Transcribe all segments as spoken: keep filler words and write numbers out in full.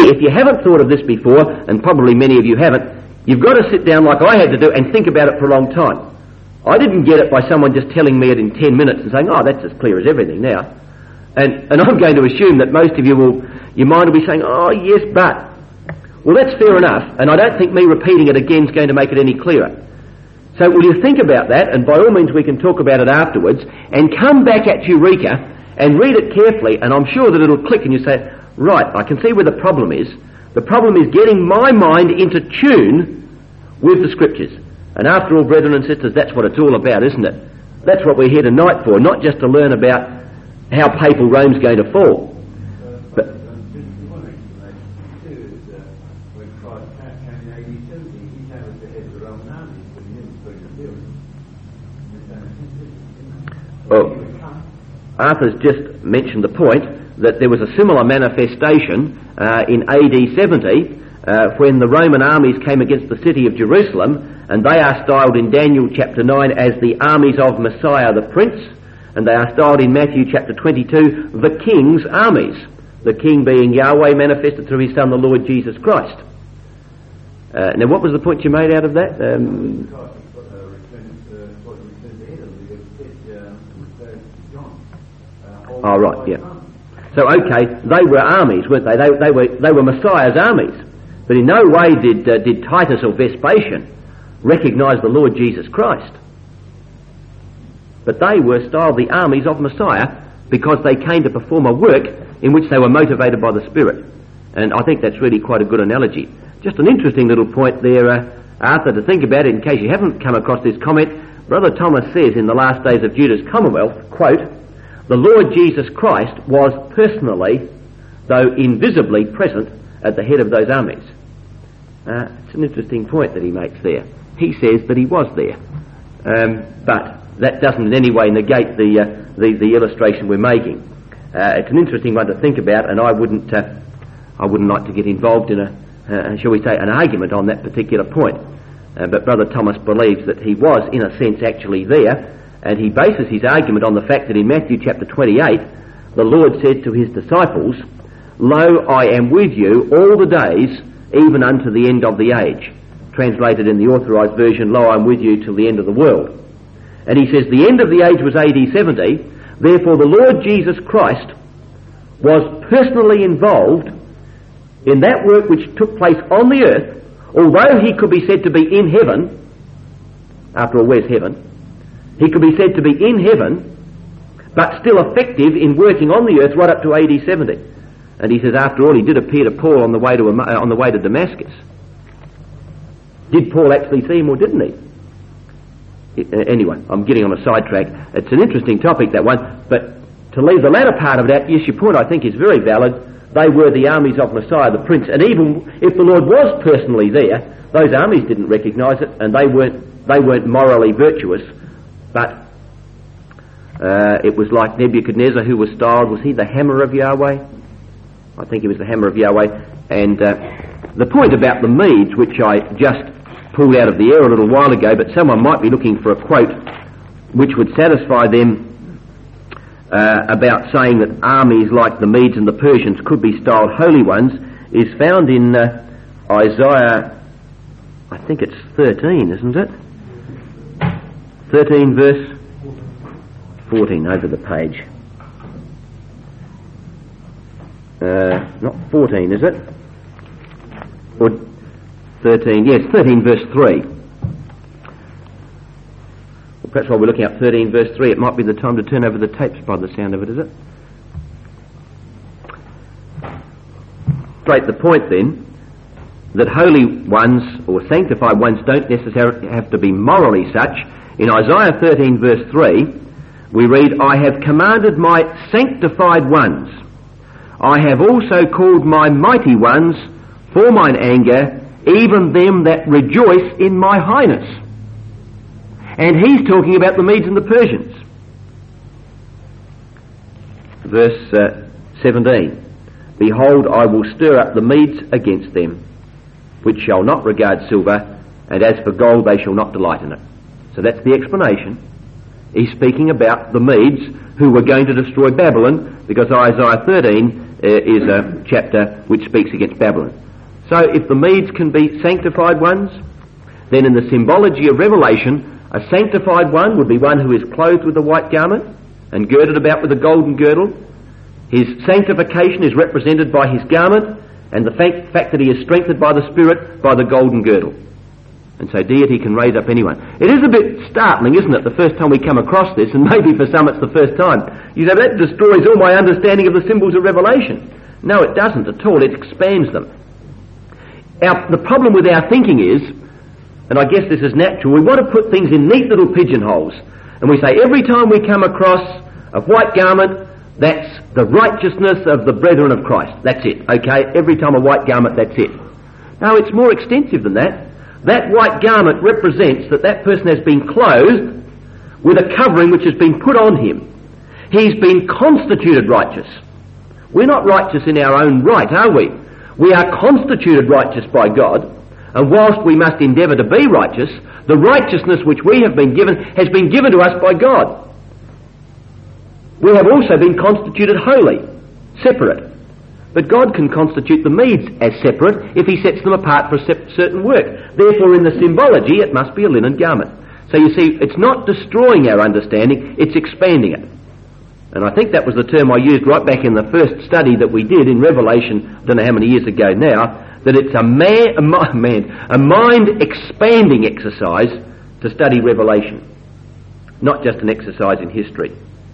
if you haven't thought of this before, and probably many of you haven't, you've got to sit down like I had to do and think about it for a long time. I didn't get it by someone just telling me it in ten minutes and saying, oh, that's as clear as everything now. And, and I'm going to assume that most of you will, your mind will be saying, oh, yes, but. Well, that's fair enough, and I don't think me repeating it again is going to make it any clearer. So will you think about that, and by all means we can talk about it afterwards, and come back at Eureka and read it carefully, and I'm sure that it'll click and you say, right, I can see where the problem is. The problem is getting my mind into tune with the Scriptures. And after all, brethren and sisters, that's what it's all about, isn't it? That's what we're here tonight for, not just to learn about how papal Rome's going to fall. But well, Arthur's just mentioned the point that there was a similar manifestation uh, in A D seventy uh, when the Roman armies came against the city of Jerusalem, and they are styled in Daniel chapter nine as the armies of Messiah the Prince, and they are styled in Matthew chapter twenty-two the King's armies, the King being Yahweh manifested through his Son the Lord Jesus Christ. Uh, now what was the point you made out of that? Um, oh right, yeah. So okay, they were armies, weren't they? They, they were they were Messiah's armies, but in no way did uh, did Titus or Vespasian recognise the Lord Jesus Christ. But they were styled the armies of Messiah because they came to perform a work in which they were motivated by the Spirit, and I think that's really quite a good analogy. Just an interesting little point there, uh, Arthur, to think about it in case you haven't come across this comment. Brother Thomas says in the last days of Judah's Commonwealth, quote, the Lord Jesus Christ was personally, though invisibly, present at the head of those armies. Uh, it's an interesting point that he makes there. He says that he was there. Um, but that doesn't in any way negate the, uh, the, the illustration we're making. Uh, it's an interesting one to think about, and I wouldn't, uh, I wouldn't like to get involved in a, uh, shall we say, an argument on that particular point. Uh, but Brother Thomas believes that he was, in a sense, actually there, and he bases his argument on the fact that in Matthew chapter twenty-eight, the Lord said to his disciples, lo, I am with you all the days, even unto the end of the age. Translated in the Authorised Version, lo, I am with you till the end of the world. And he says the end of the age was A D seventy, therefore the Lord Jesus Christ was personally involved in that work which took place on the earth, although he could be said to be in heaven. After all, where's heaven? He could be said to be in heaven, but still effective in working on the earth right up to A D seventy. And he says, after all, he did appear to Paul on the way to uh, on the way to Damascus. Did Paul actually see him, or didn't he? It, uh, anyway, I'm getting on a sidetrack. It's an interesting topic, that one. But to leave the latter part of that, yes, your point I think is very valid. They were the armies of Messiah the Prince, and even if the Lord was personally there, those armies didn't recognise it, and they weren't they weren't morally virtuous. But uh, it was like Nebuchadnezzar, who was styled, was he the hammer of Yahweh? I think he was the hammer of Yahweh. And uh, the point about the Medes, which I just pulled out of the air a little while ago, but someone might be looking for a quote which would satisfy them uh, about saying that armies like the Medes and the Persians could be styled holy ones, is found in uh, Isaiah, I think it's thirteen, isn't it? thirteen verse fourteen over the page. Uh, not fourteen, is it? Or thirteen, yes, thirteen verse three. Well, perhaps while we're looking at thirteen verse three, it might be the time to turn over the tapes by the sound of it, is it? Straight the point then, that holy ones or sanctified ones don't necessarily have to be morally such. In Isaiah thirteen verse three, we read, I have commanded my sanctified ones. I have also called my mighty ones for mine anger, even them that rejoice in my highness. And he's talking about the Medes and the Persians. Verse uh, seventeen, behold, I will stir up the Medes against them, which shall not regard silver, and as for gold they shall not delight in it. So that's the explanation. He's speaking about the Medes who were going to destroy Babylon, because Isaiah thirteen uh, is a chapter which speaks against Babylon. So if the Medes can be sanctified ones, then in the symbology of Revelation, a sanctified one would be one who is clothed with a white garment and girded about with a golden girdle. His sanctification is represented by his garment, and the fact, fact that he is strengthened by the Spirit by the golden girdle. And so deity can raise up anyone. It is a bit startling, isn't it, the first time we come across this, and maybe for some it's the first time. You say, that destroys all my understanding of the symbols of Revelation. No, it doesn't at all. It expands them. Our, the problem with our thinking is, and I guess this is natural, we want to put things in neat little pigeonholes. And we say, every time we come across a white garment, that's the righteousness of the brethren of Christ. That's it, okay? Every time a white garment, that's it. No, it's more extensive than that. That white garment represents that that person has been clothed with a covering which has been put on him. He's been constituted righteous. We're not righteous in our own right, are we? We are constituted righteous by God, and whilst we must endeavour to be righteous, the righteousness which we have been given has been given to us by God. We have also been constituted holy, separate. But God can constitute the Medes as separate if he sets them apart for a certain work. Therefore, in the symbology, it must be a linen garment. So you see, it's not destroying our understanding, it's expanding it. And I think that was the term I used right back in the first study that we did in Revelation, I don't know how many years ago now, that it's a, man, a, man, a mind-expanding exercise to study Revelation, not just an exercise in history.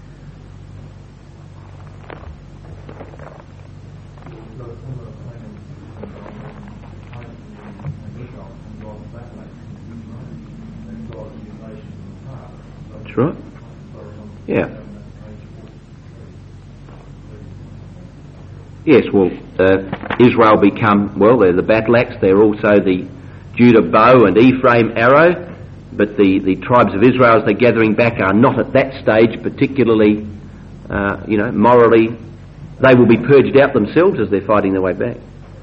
Right? Yeah. Yes, well, uh, Israel become, well, they're the battle axe, they're also the Judah bow and Ephraim arrow, but the, the tribes of Israel as they're gathering back are not at that stage particularly, uh, you know, morally, they will be purged out themselves as they're fighting their way back.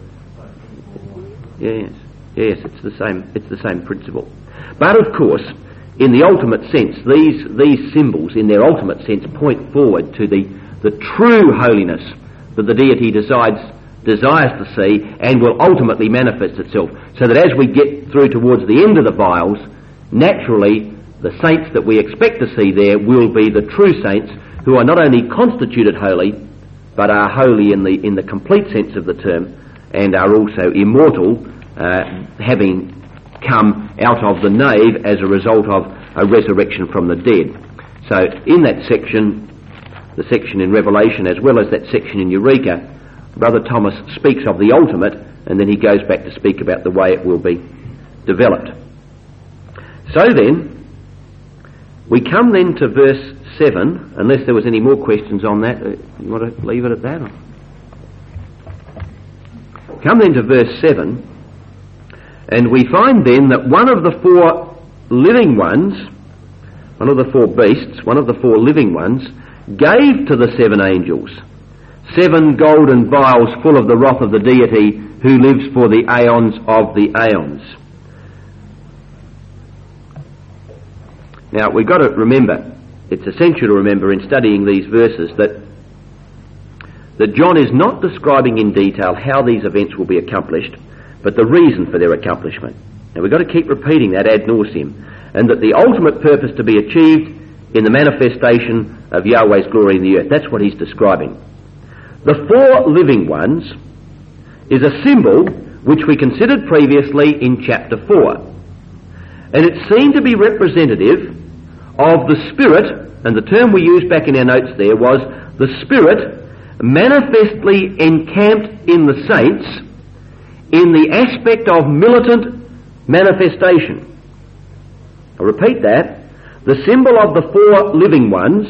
Yes, yes, it's the same, it's the same principle. But of course, in the ultimate sense, these these symbols, in their ultimate sense, point forward to the, the true holiness that the deity decides, desires to see and will ultimately manifest itself. So that as we get through towards the end of the vials, naturally the saints that we expect to see there will be the true saints who are not only constituted holy, but are holy in the, in the complete sense of the term, and are also immortal, uh, having come out of the nave as a result of a resurrection from the dead. So in that section, the section in Revelation as well as that section in Eureka, Brother Thomas speaks of the ultimate, and then he goes back to speak about the way it will be developed. So then, we come then to verse seven, unless there was any more questions on that. You want to leave it at that? Come then to verse seven, and we find then that one of the four living ones, one of the four beasts, one of the four living ones, gave to the seven angels seven golden vials full of the wrath of the deity who lives for the aeons of the aeons. Now, we've got to remember, it's essential to remember in studying these verses that that John is not describing in detail how these events will be accomplished, but the reason for their accomplishment. Now, we've got to keep repeating that ad nauseum, and that the ultimate purpose to be achieved in the manifestation of Yahweh's glory in the earth. That's what he's describing. The four living ones is a symbol which we considered previously in chapter four. And it seemed to be representative of the Spirit, and the term we used back in our notes there was the Spirit manifestly encamped in the saints in the aspect of militant manifestation. I'll repeat that. The symbol of the four living ones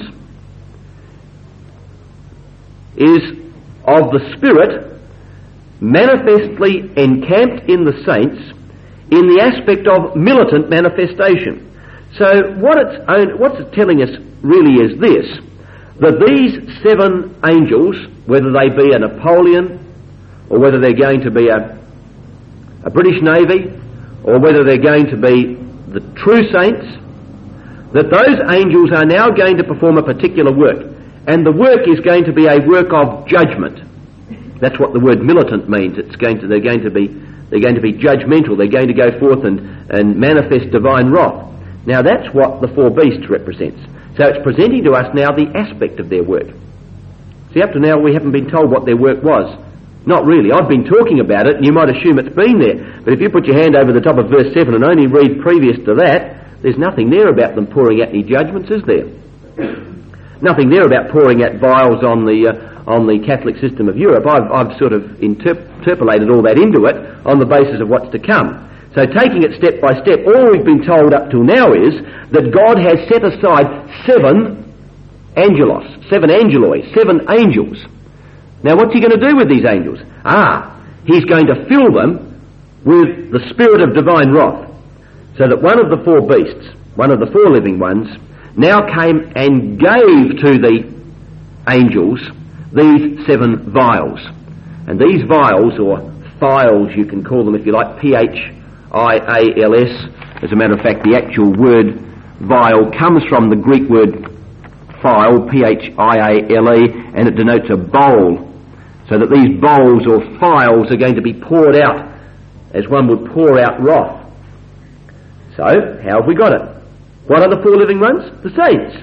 is of the Spirit manifestly encamped in the saints in the aspect of militant manifestation. So what it's, what's it telling us really is this, that these seven angels, whether they be a Napoleon, or whether they're going to be a, a British Navy, or whether they're going to be the true saints, that those angels are now going to perform a particular work, and the work is going to be a work of judgment. That's what the word militant means. It's going to, they're going to be, they're going to be judgmental. They're going to go forth and, and manifest divine wrath. Now that's what the four beasts represents. So it's presenting to us now the aspect of their work. See, up to now we haven't been told what their work was. Not really. I've been talking about it and you might assume it's been there. But if you put your hand over the top of verse seven and only read previous to that, there's nothing there about them pouring out any judgments, is there? Nothing there about pouring out vials on the uh, on the Catholic system of Europe. I've, I've sort of interp- interpolated all that into it on the basis of what's to come. So taking it step by step, all we've been told up till now is that God has set aside seven angelos, seven angeloi, seven angels. Now what's he going to do with these angels? Ah, he's going to fill them with the spirit of divine wrath, so that one of the four beasts, one of the four living ones, now came and gave to the angels these seven vials. And these vials, or phials you can call them if you like, P H I A L S, as a matter of fact the actual word vial comes from the Greek word phial, P H I A L E, and it denotes a bowl. So that these bowls or phials are going to be poured out as one would pour out wrath. So, how have we got it? What are the four living ones? The saints.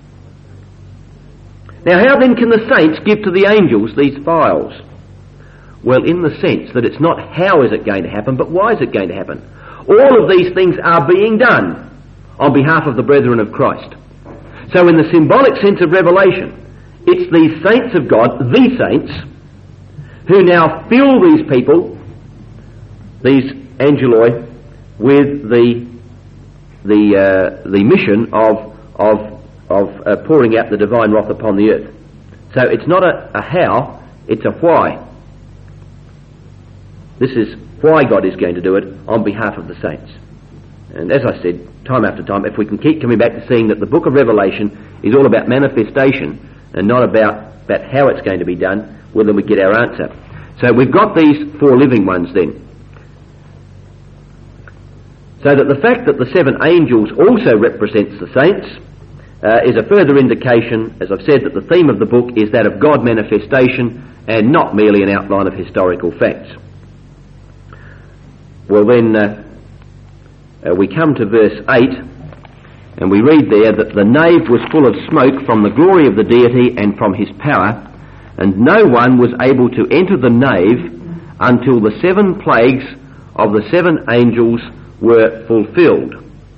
Now how then can the saints give to the angels these phials? Well, in the sense that it's not how is it going to happen, but why is it going to happen? All of these things are being done on behalf of the brethren of Christ. So in the symbolic sense of Revelation, it's these saints of God, the saints, who now fill these people, these angeloi, with the the uh, the mission of of of uh, pouring out the divine wrath upon the earth. So it's not a, a how, it's a why. This is why God is going to do it on behalf of the saints. And as I said, time after time, if we can keep coming back to seeing that the book of Revelation is all about manifestation and not about, about how it's going to be done, well then we get our answer. So we've got these four living ones then. So that the fact that the seven angels also represents the saints uh, is a further indication, as I've said, that the theme of the book is that of God manifestation and not merely an outline of historical facts. Well then, uh, uh, we come to verse eight, and we read there that the nave was full of smoke from the glory of the deity and from his power, and no one was able to enter the nave until the seven plagues of the seven angels were fulfilled.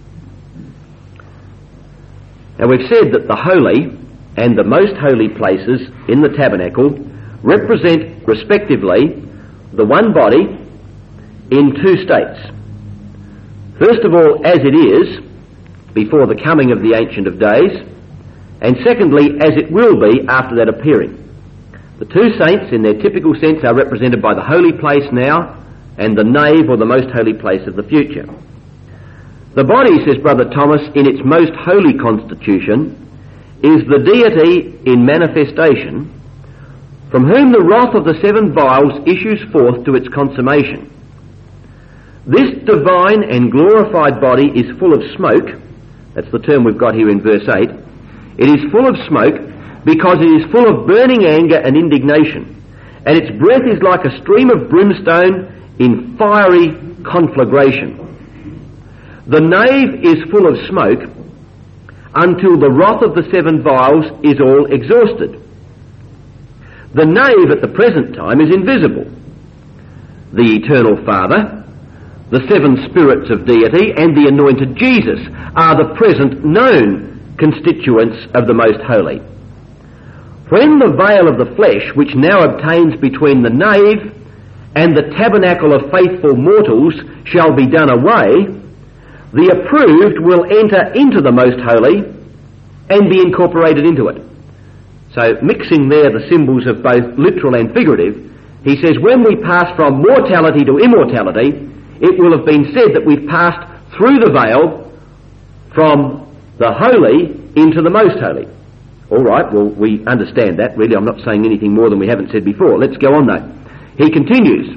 Now we've said that the holy and the most holy places in the tabernacle represent respectively the one body in two states. First of all, as it is before the coming of the Ancient of Days, and secondly, as it will be after that appearing. The two saints in their typical sense are represented by the holy place now and the nave or the most holy place of the future. The body, says Brother Thomas, in its most holy constitution is the deity in manifestation, from whom the wrath of the seven vials issues forth to its consummation. This divine and glorified body is full of smoke. That's the term we've got here in verse eight. It is full of smoke because it is full of burning anger and indignation, and its breath is like a stream of brimstone in fiery conflagration. The nave is full of smoke until the wrath of the seven vials is all exhausted. The nave at the present time is invisible. The eternal Father, the seven spirits of deity, and the anointed Jesus are the present known constituents of the most holy. When the veil of the flesh, which now obtains between the nave and the tabernacle of faithful mortals, shall be done away, the approved will enter into the most holy and be incorporated into it. So mixing there the symbols of both literal and figurative, he says when we pass from mortality to immortality, it will have been said that we've passed through the veil from the holy into the most holy. All right, well, we understand that. Really, I'm not saying anything more than we haven't said before. Let's go on, though. He continues,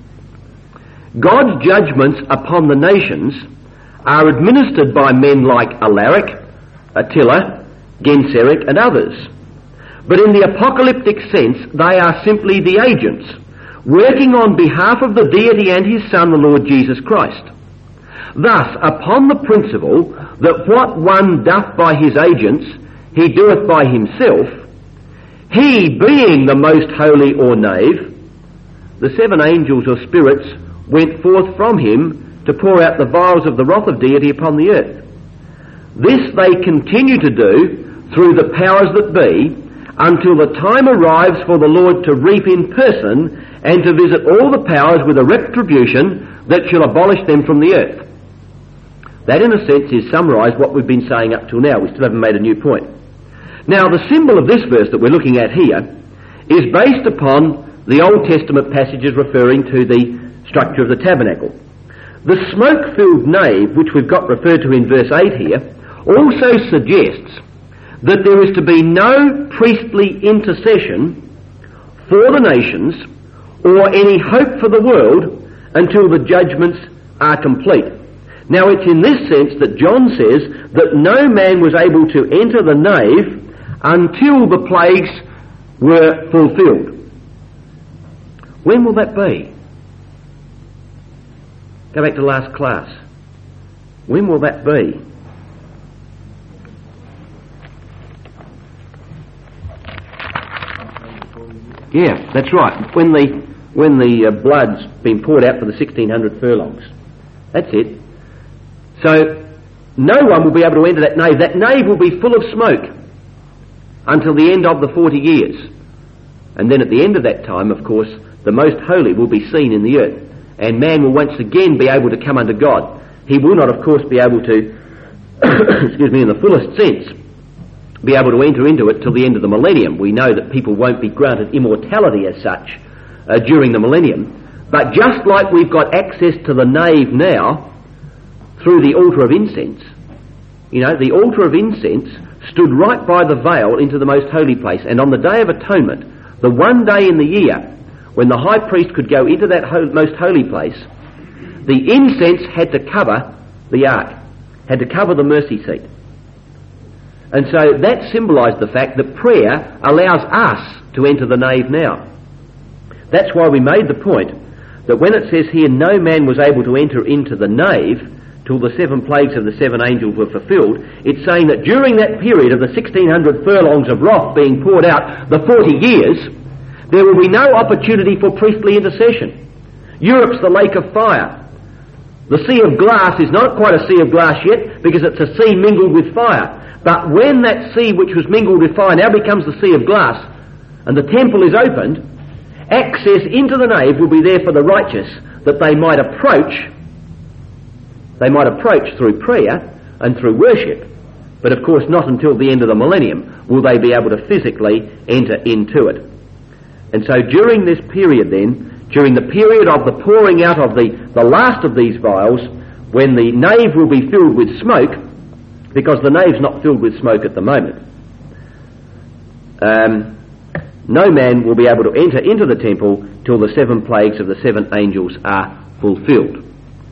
God's judgments upon the nations are administered by men like Alaric, Attila, Genseric, and others. but in the apocalyptic sense they are simply the agents, working on behalf of the deity and his Son, the Lord Jesus Christ. Thus, upon the principle that what one doth by his agents, he doeth by himself, he being the most holy or knave, the seven angels or spirits went forth from him to pour out the vials of the wrath of deity upon the earth. This they continue to do through the powers that be, until the time arrives for the Lord to reap in person and to visit all the powers with a retribution that shall abolish them from the earth. That, in a sense, is summarised what we've been saying up till now. We still haven't made a new point. Now, the symbol of this verse that we're looking at here is based upon the Old Testament passages referring to the structure of the tabernacle. The smoke-filled nave, which we've got referred to in verse eight here, also suggests that there is to be no priestly intercession for the nations or any hope for the world until the judgments are complete. Now, it's in this sense that John says that no man was able to enter the nave until the plagues were fulfilled. When will that be? Go back to last class. When will that be? Yeah, that's right. When the when the uh, blood's been poured out for the sixteen hundred furlongs. That's it. So no one will be able to enter that nave. That nave will be full of smoke until the end of the forty years. And then at the end of that time, of course, the Most Holy will be seen in the earth, and man will once again be able to come unto God. He will not, of course, be able to, excuse me, in the fullest sense, be able to enter into it till the end of the millennium. We know that people won't be granted immortality as such uh, during the millennium. But just like we've got access to the nave now through the altar of incense, you know, the altar of incense stood right by the veil into the most holy place, and on the Day of Atonement, the one day in the year when the high priest could go into that ho- most holy place, the incense had to cover the ark, had to cover the mercy seat. And so that symbolised the fact that prayer allows us to enter the nave now. That's why we made the point that when it says here, no man was able to enter into the nave till the seven plagues of the seven angels were fulfilled, it's saying that during that period of the sixteen hundred furlongs of wrath being poured out, the forty years, there will be no opportunity for priestly intercession. Europe's the lake of fire. The sea of glass is not quite a sea of glass yet, because it's a sea mingled with fire. But when that sea which was mingled with fire now becomes the sea of glass, and the temple is opened, access into the nave will be there for the righteous, that they might approach, they might approach through prayer and through worship. But of course not until the end of the millennium will they be able to physically enter into it. And so during this period then, during the period of the pouring out of the, the last of these vials, when the nave will be filled with smoke, because the nave's not filled with smoke at the moment, um, no man will be able to enter into the temple till the seven plagues of the seven angels are fulfilled.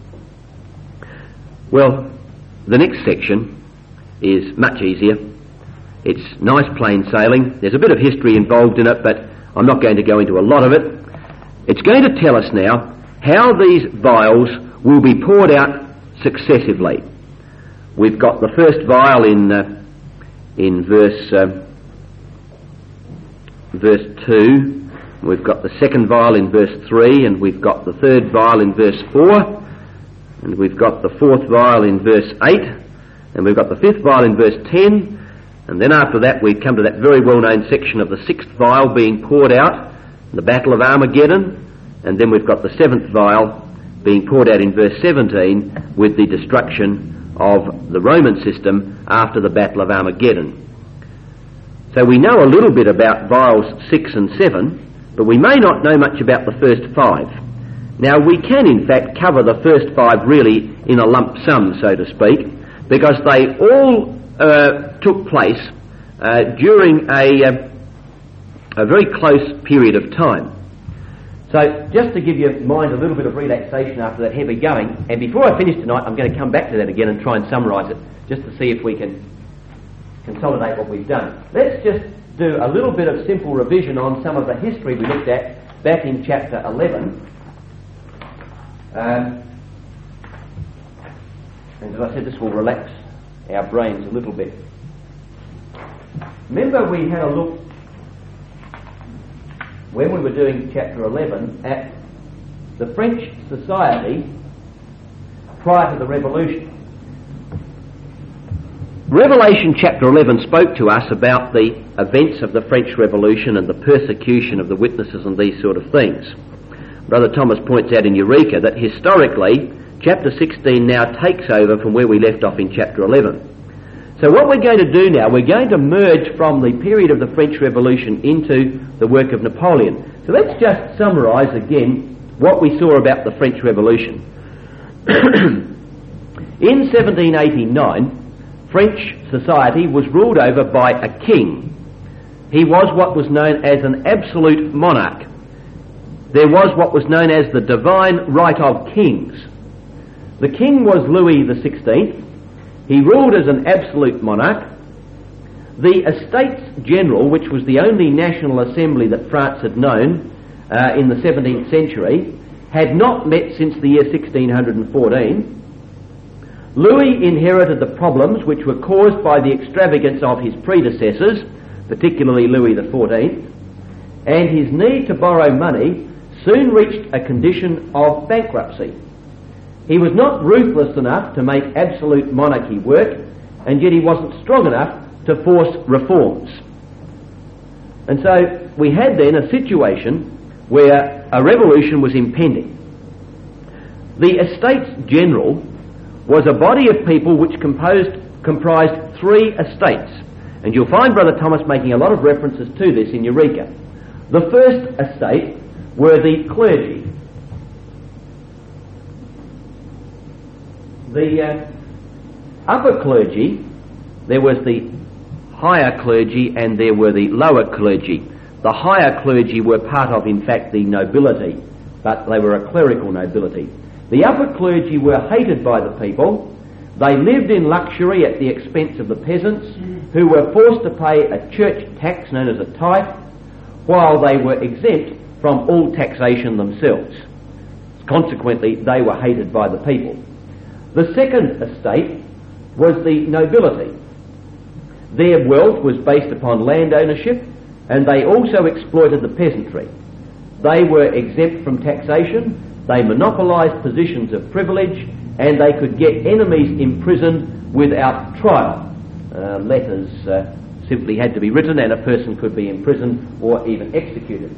Well, the next section is much easier. It's nice plain sailing. There's a bit of history involved in it, but I'm not going to go into a lot of it. It's going to tell us now how these vials will be poured out successively. We've got the first vial in uh, in verse uh, verse two. We've got the second vial in verse three, and we've got the third vial in verse four, and we've got the fourth vial in verse eight, and we've got the fifth vial in verse ten, and then after that we come to that very well-known section of the sixth vial being poured out, the Battle of Armageddon, and then we've got the seventh vial being poured out in verse seventeen with the destruction of the Roman system after the Battle of Armageddon. So we know a little bit about vials six and seven, but we may not know much about the first five. Now we can in fact cover the first five really in a lump sum, so to speak, because they all uh, took place uh, during a, uh, a very close period of time. So just to give your mind a little bit of relaxation after that heavy going, and before I finish tonight I'm going to come back to that again and try and summarise it, just to see if we can consolidate what we've done. Let's just do a little bit of simple revision on some of the history we looked at back in chapter eleven. Um, and as I said, this will relax our brains a little bit. Remember, we had a look when we were doing chapter eleven at the French society prior to the Revolution. Revelation chapter eleven spoke to us about the events of the French Revolution and the persecution of the witnesses and these sort of things. Brother Thomas points out in Eureka that historically chapter sixteen now takes over from where we left off in chapter eleven. So what we're going to do now, we're going to merge from the period of the French Revolution into the work of Napoleon. So let's just summarise again what we saw about the French Revolution. In seventeen eighty-nine, French society was ruled over by a king. He was what was known as an absolute monarch. There was what was known as the divine right of kings. The king was Louis the sixteenth. He ruled as an absolute monarch. The Estates General, which was the only national assembly that France had known uh, in the seventeenth century, had not met since the year sixteen fourteen. Louis inherited the problems which were caused by the extravagance of his predecessors, particularly Louis the fourteenth, and his need to borrow money soon reached a condition of bankruptcy. He was not ruthless enough to make absolute monarchy work, and yet he wasn't strong enough to force reforms. And so we had then a situation where a revolution was impending. The Estates General was a body of people which composed, comprised three estates, and you'll find Brother Thomas making a lot of references to this in Eureka. The first estate were the clergy. The uh, upper clergy, there was the higher clergy and there were the lower clergy. The higher clergy were part of, in fact, the nobility, but they were a clerical nobility. The upper clergy were hated by the people. They lived in luxury at the expense of the peasants, who were forced to pay a church tax known as a tithe, while they were exempt from all taxation themselves. Consequently, they were hated by the people. The second estate was the nobility. Their wealth was based upon land ownership, and they also exploited the peasantry. They were exempt from taxation, they monopolised positions of privilege, and they could get enemies imprisoned without trial. Uh, letters uh, simply had to be written and a person could be imprisoned or even executed.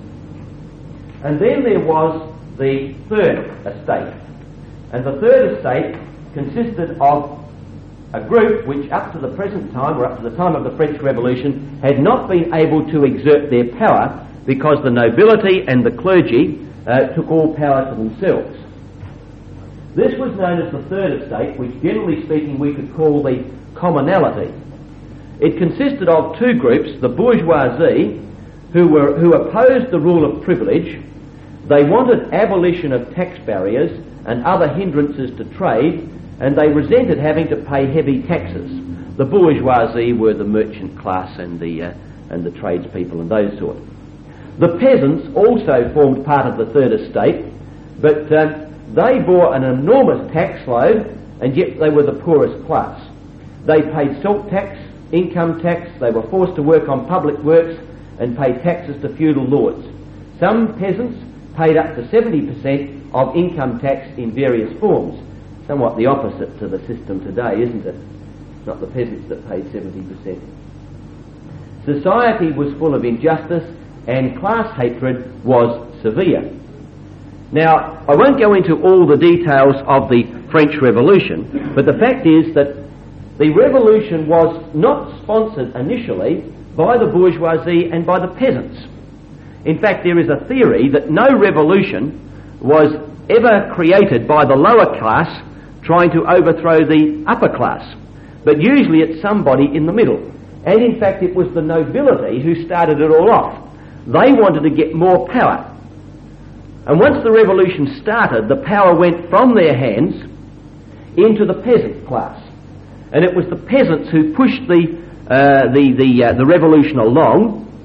And then there was the third estate. And the third estate consisted of a group which up to the present time, or up to the time of the French Revolution, had not been able to exert their power because the nobility and the clergy uh, took all power to themselves. This was known as the third estate, which generally speaking we could call the commonalty. It consisted of two groups, the bourgeoisie, who were who opposed the rule of privilege. They wanted abolition of tax barriers and other hindrances to trade, and they resented having to pay heavy taxes. The bourgeoisie were the merchant class and the uh, and the tradespeople and those sort. The peasants also formed part of the third estate, but uh, they bore an enormous tax load, and yet they were the poorest class. They paid salt tax, income tax, they were forced to work on public works and pay taxes to feudal lords. Some peasants paid up to seventy percent of income tax in various forms. Somewhat the opposite to the system today, isn't it? It's not the peasants that paid seventy percent. Society was full of injustice and class hatred was severe. Now, I won't go into all the details of the French Revolution, but the fact is that the revolution was not sponsored initially by the bourgeoisie and by the peasants. In fact, there is a theory that no revolution was ever created by the lower class trying to overthrow the upper class, but usually it's somebody in the middle. And in fact, it was the nobility who started it all off. They wanted to get more power. And once the revolution started, the power went from their hands into the peasant class. And it was the peasants who pushed the uh, the the, uh, the revolution along,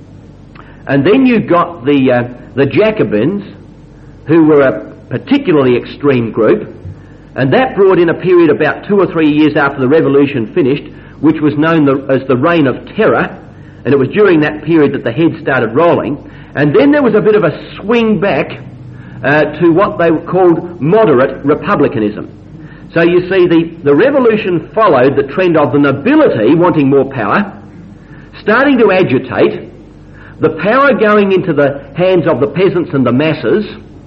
And then you got the, uh, the Jacobins, who were a particularly extreme group, and that brought in a period about two or three years after the revolution finished, which was known the, as the Reign of Terror, and it was during that period that the heads started rolling. And then there was a bit of a swing back uh, to what they called moderate republicanism. So you see, the, the revolution followed the trend of the nobility wanting more power, starting to agitate, the power going into the hands of the peasants and the masses,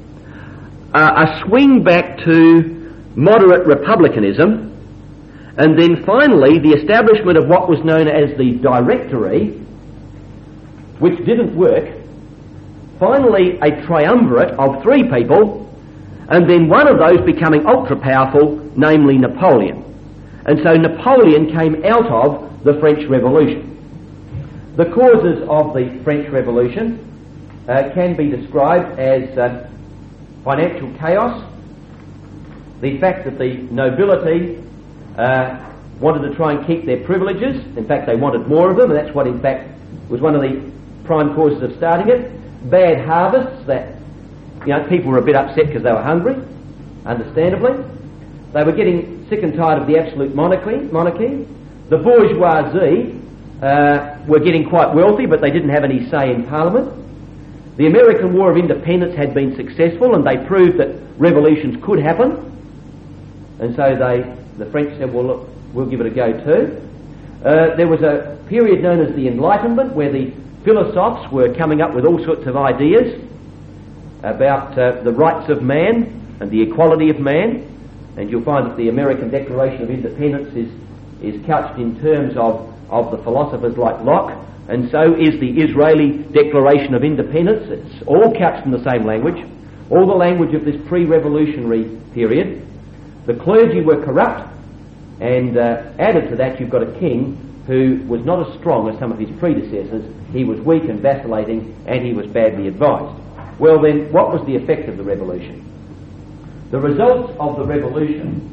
uh, a swing back to moderate republicanism, and then finally the establishment of what was known as the Directory, which didn't work, finally a triumvirate of three people, and then one of those becoming ultra-powerful, namely Napoleon. And so Napoleon came out of the French Revolution. The causes of the French Revolution uh, can be described as uh, financial chaos, the fact that the nobility uh, wanted to try and keep their privileges. In fact, they wanted more of them, and that's what, in fact, was one of the prime causes of starting it. Bad harvests, that, you know, people were a bit upset because they were hungry, understandably. They were getting sick and tired of the absolute monarchy. monarchy. The bourgeoisie uh, were getting quite wealthy, but they didn't have any say in Parliament. The American War of Independence had been successful, and they proved that revolutions could happen. And so they, the French said, well, look, we'll give it a go too. Uh, there was a period known as the Enlightenment, where the philosophers were coming up with all sorts of ideas about uh, the rights of man and the equality of man. And you'll find that the American Declaration of Independence is, is couched in terms of, of the philosophers like Locke, and so is the Israeli Declaration of Independence. It's all couched in the same language, all the language of this pre-revolutionary period. The clergy were corrupt, and uh, added to that you've got a king who was not as strong as some of his predecessors. He was weak and vacillating, and he was badly advised. Well then, what was the effect of the revolution? The results of the revolution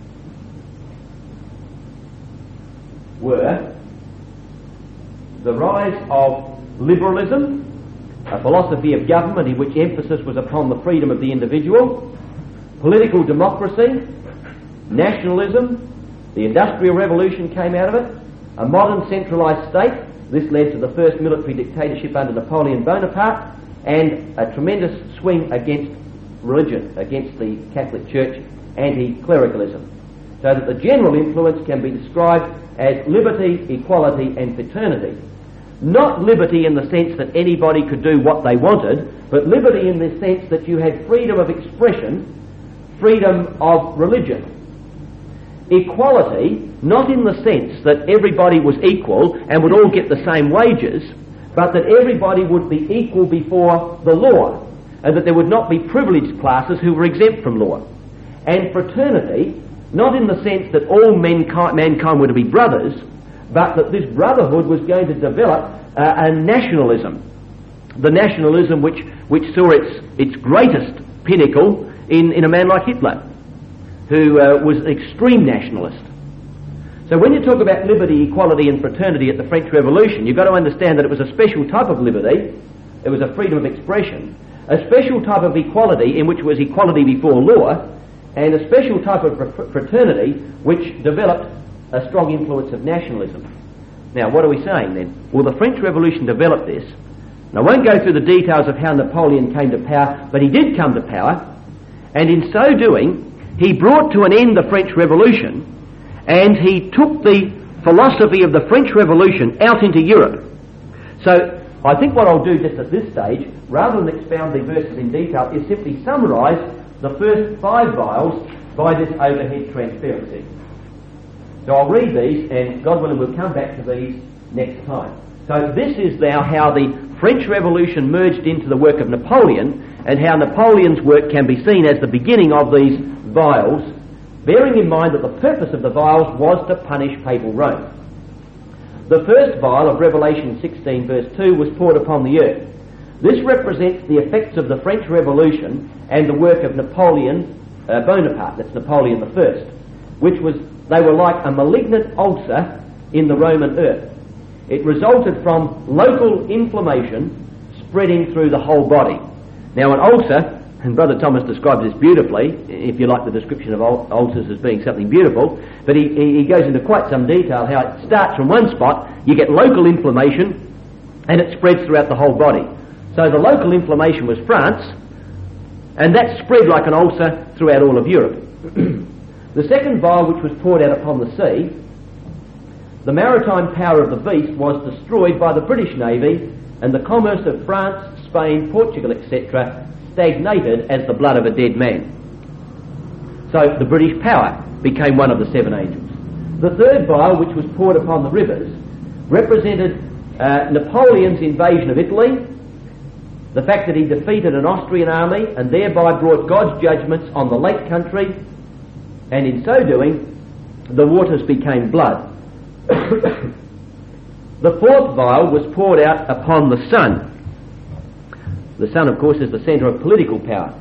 were the rise of liberalism, a philosophy of government in which emphasis was upon the freedom of the individual, political democracy, nationalism. The Industrial Revolution came out of it, a modern centralised state. This led to the first military dictatorship under Napoleon Bonaparte, and a tremendous swing against religion, against the Catholic Church, anti-clericalism. So that the general influence can be described as liberty, equality and fraternity. Not liberty in the sense that anybody could do what they wanted, but liberty in the sense that you had freedom of expression, freedom of religion. Equality, not in the sense that everybody was equal and would all get the same wages, but that everybody would be equal before the law, and that there would not be privileged classes who were exempt from law. And fraternity, not in the sense that all mankind, mankind were to be brothers, but that this brotherhood was going to develop uh, a nationalism. The nationalism which, which saw its, its greatest pinnacle in, in a man like Hitler, who uh, was an extreme nationalist. So when you talk about liberty, equality and fraternity at the French Revolution, you've got to understand that it was a special type of liberty. It was a freedom of expression, a special type of equality in which was equality before law, and a special type of fraternity which developed a strong influence of nationalism. Now, what are we saying then? Well, the French Revolution developed this. And I won't go through the details of how Napoleon came to power, but he did come to power, and in so doing, he brought to an end the French Revolution, and he took the philosophy of the French Revolution out into Europe. So, I think what I'll do just at this stage, rather than expound the verses in detail, is simply summarise the first five vials by this overhead transparency. So I'll read these, and God willing we'll come back to these next time. So this is now how the French Revolution merged into the work of Napoleon, and how Napoleon's work can be seen as the beginning of these vials, bearing in mind that the purpose of the vials was to punish papal Rome. The first vial of Revelation sixteen verse two was poured upon the earth. This represents the effects of the French Revolution and the work of Napoleon uh, Bonaparte, that's Napoleon the First, which was, they were like a malignant ulcer in the Roman earth. It resulted from local inflammation spreading through the whole body. Now an ulcer, and Brother Thomas describes this beautifully, if you like the description of ul- ulcers as being something beautiful, but he, he goes into quite some detail how it starts from one spot, you get local inflammation, and it spreads throughout the whole body. So the local inflammation was France, and that spread like an ulcer throughout all of Europe. The second vial, which was poured out upon the sea, the maritime power of the beast was destroyed by the British Navy, and the commerce of France, Spain, Portugal, et cetera stagnated as the blood of a dead man. So the British power became one of the seven angels. The third vial, which was poured upon the rivers, represented uh, Napoleon's invasion of Italy, the fact that he defeated an Austrian army and thereby brought God's judgments on the Lake Country, and in so doing, the waters became blood. The fourth vial was poured out upon the sun. The sun, of course, is the centre of political power.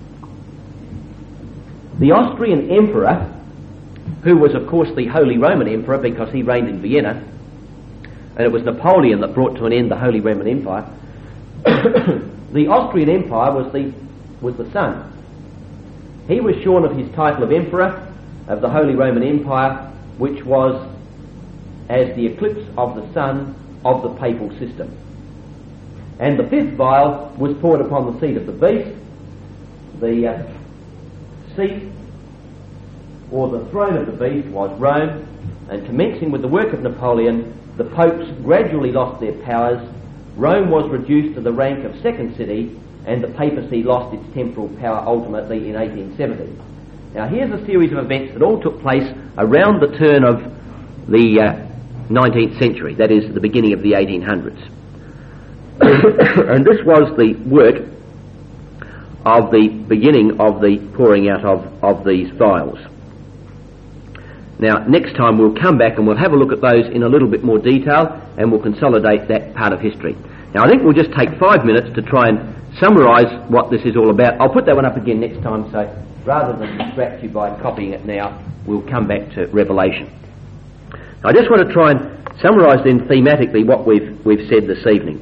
The Austrian emperor, who was, of course, the Holy Roman Emperor because he reigned in Vienna, and it was Napoleon that brought to an end the Holy Roman Empire. The Austrian Empire was the was the sun. He was shorn of his title of emperor of the Holy Roman Empire, which was as the eclipse of the sun of the papal system. And the fifth vial was poured upon the seat of the beast. The uh, seat or the throne of the beast was Rome, and commencing with the work of Napoleon, the popes gradually lost their powers. Rome was reduced to the rank of second city, and the papacy lost its temporal power ultimately in eighteen seventy. Now here's a series of events that all took place around the turn of the uh, nineteenth century, that is the beginning of the eighteen hundreds. And this was the work of the beginning of the pouring out of, of these vials. Now next time we'll come back and we'll have a look at those in a little bit more detail, and we'll consolidate that part of history. Now I think we'll just take five minutes to try and summarise what this is all about. I'll put that one up again next time, so rather than distract you by copying it now, we'll come back to Revelation. Now, I just want to try and summarise then thematically what we've we've said this evening.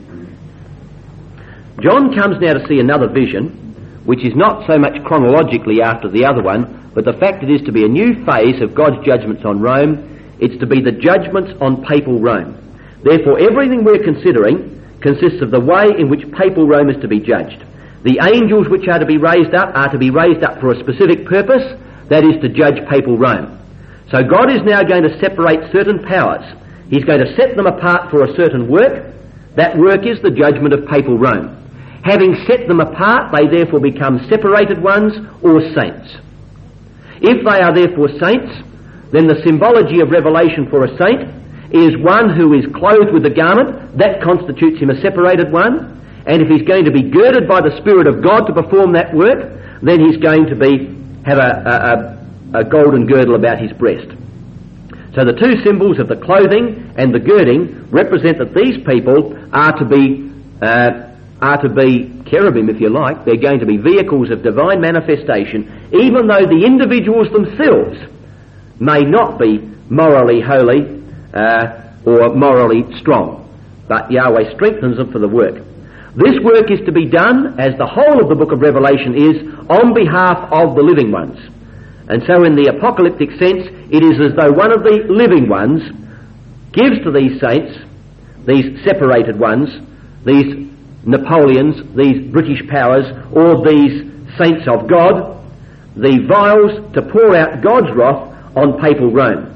John comes now to see another vision, which is not so much chronologically after the other one, but the fact it is to be a new phase of God's judgments on Rome. It's to be the judgments on papal Rome. Therefore, everything we're considering consists of the way in which papal Rome is to be judged. The angels which are to be raised up are to be raised up for a specific purpose, that is to judge papal Rome. So God is now going to separate certain powers. He's going to set them apart for a certain work. That work is the judgment of papal Rome. Having set them apart, they therefore become separated ones or saints. If they are therefore saints, then the symbology of Revelation for a saint is one who is clothed with a garment. That constitutes him a separated one. And if he's going to be girded by the Spirit of God to perform that work, then he's going to be have a, a, a golden girdle about his breast. So the two symbols of the clothing and the girding represent that these people are to be uh, are to be cherubim, if you like. They're going to be vehicles of divine manifestation, even though the individuals themselves may not be morally holy uh, or morally strong, but Yahweh strengthens them for the work. This work is to be done, as the whole of the book of Revelation is, on behalf of the living ones. And so in the apocalyptic sense, it is as though one of the living ones gives to these saints, these separated ones, these Napoleons, these British powers, or these saints of God, the vials to pour out God's wrath on papal Rome.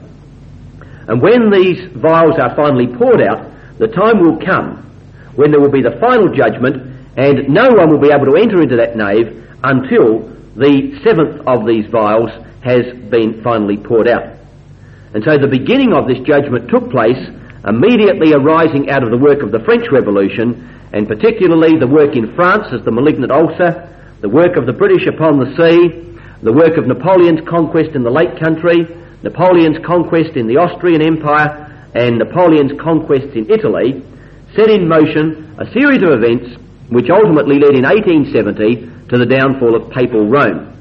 And when these vials are finally poured out, the time will come when there will be the final judgment, and no one will be able to enter into that nave until the seventh of these vials has been finally poured out. And so the beginning of this judgment took place immediately arising out of the work of the French Revolution, and particularly the work in France as the malignant ulcer, the work of the British upon the sea, the work of Napoleon's conquest in the Lake Country, Napoleon's conquest in the Austrian Empire, and Napoleon's conquests in Italy, set in motion a series of events which ultimately led in eighteen seventy to the downfall of papal Rome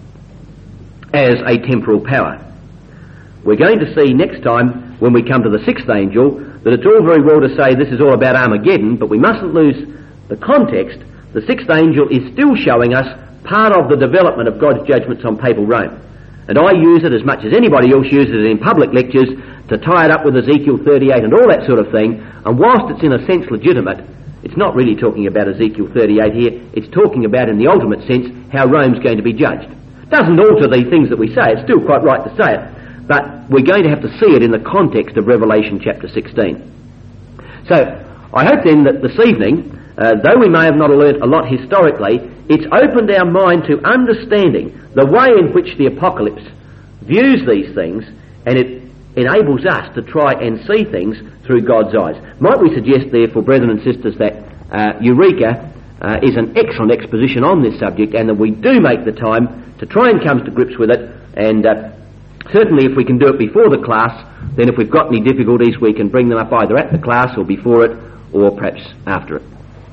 as a temporal power. We're going to see next time, when we come to the sixth angel, that it's all very well to say this is all about Armageddon, but we mustn't lose the context, the sixth angel is still showing us part of the development of God's judgments on papal Rome. And I use it as much as anybody else uses it in public lectures to tie it up with Ezekiel thirty-eight and all that sort of thing. And whilst it's in a sense legitimate, it's not really talking about Ezekiel thirty-eight here. It's talking about, in the ultimate sense, how Rome's going to be judged. Doesn't alter the things that we say. It's still quite right to say it. But we're going to have to see it in the context of Revelation chapter sixteen. So, I hope then that this evening, uh, though we may have not learnt a lot historically, it's opened our mind to understanding the way in which the Apocalypse views these things, and it enables us to try and see things through God's eyes. Might we suggest, therefore, brethren and sisters, that uh, Eureka uh, is an excellent exposition on this subject, and that we do make the time to try and come to grips with it, and uh, certainly if we can do it before the class, then if we've got any difficulties, we can bring them up either at the class or before it, or perhaps after it.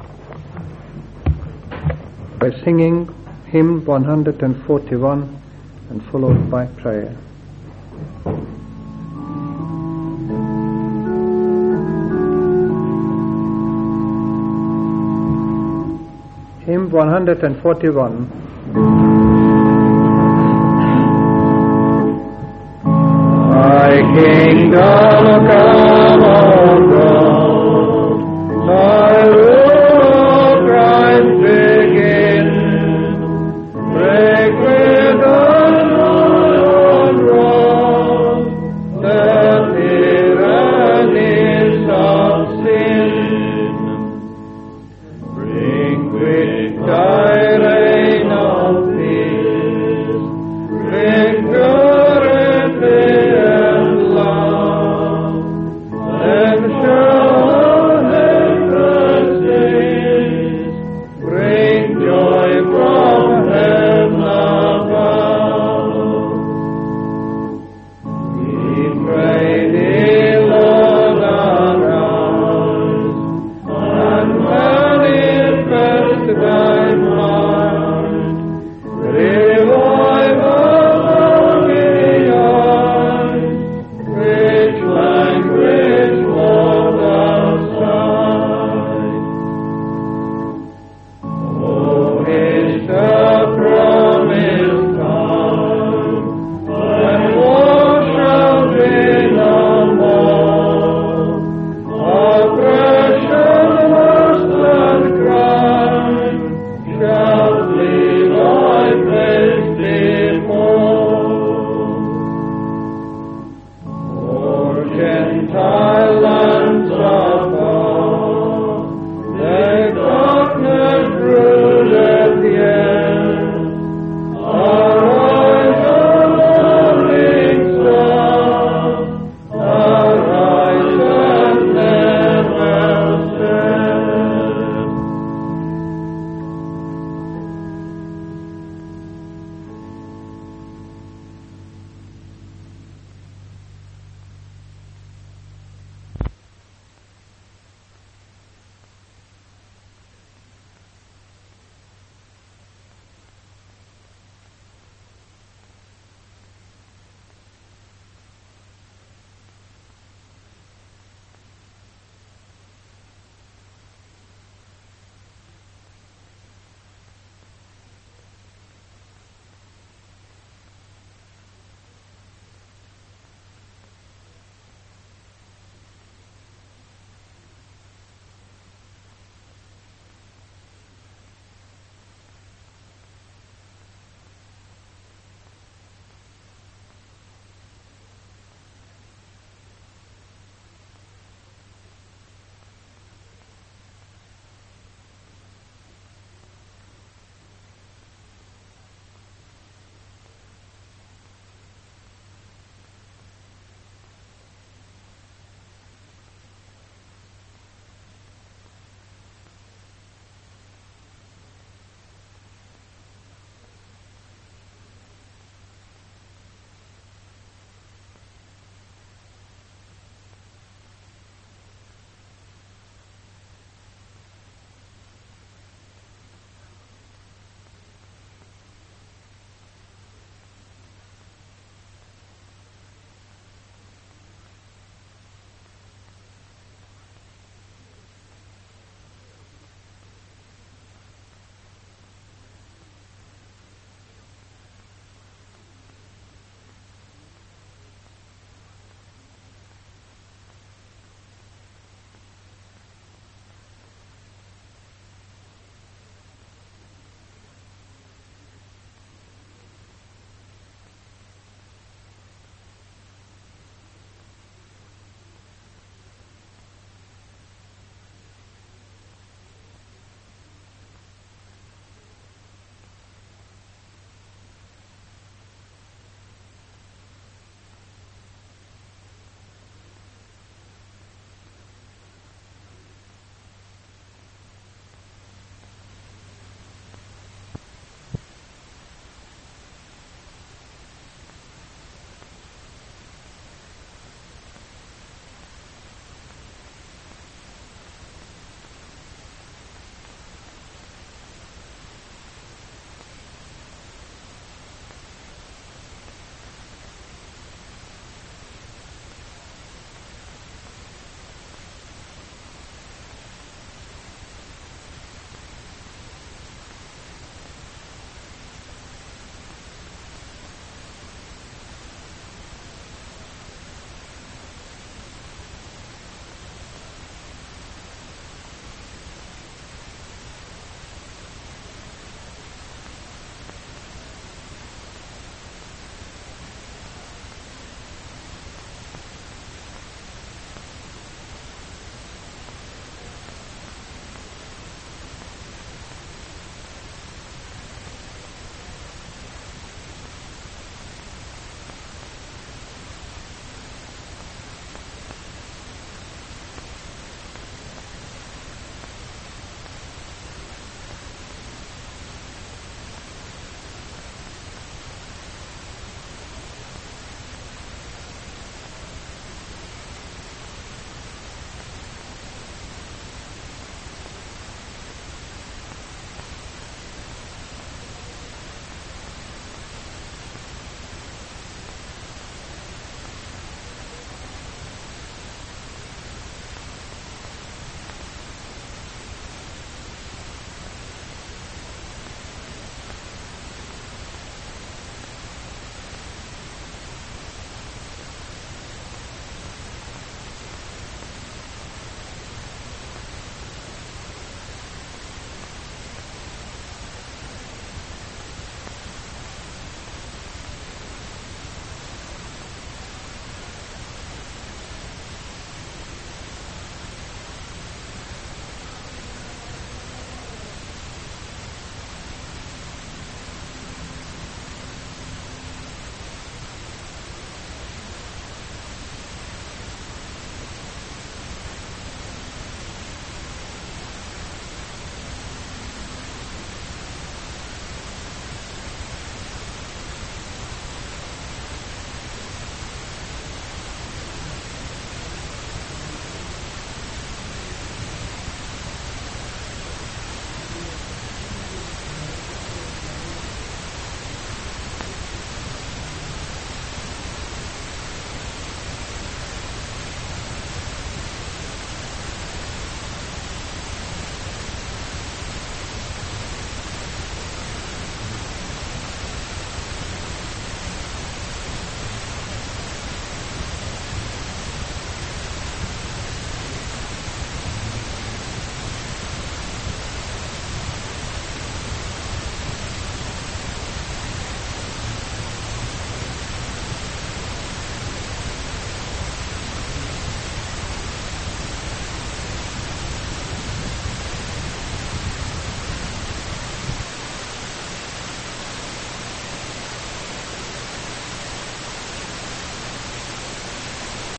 By singing hymn one hundred forty-one and followed by prayer. Hymn one hundred forty-one. Thy kingdom come, O God, thy rule Christ begin, break with us all wrong, the tyrannies of sin, bring with thy reign of peace, bring purity and love, and show heaven's days, bring joy from heaven above. We pray thee, Lord, arise, and manifest thy might, revive among the eyes, which language was outside. Oh, is the promised time, when war shall be no more, oppression, lust, and crime shall flee thy face before. For Gentiles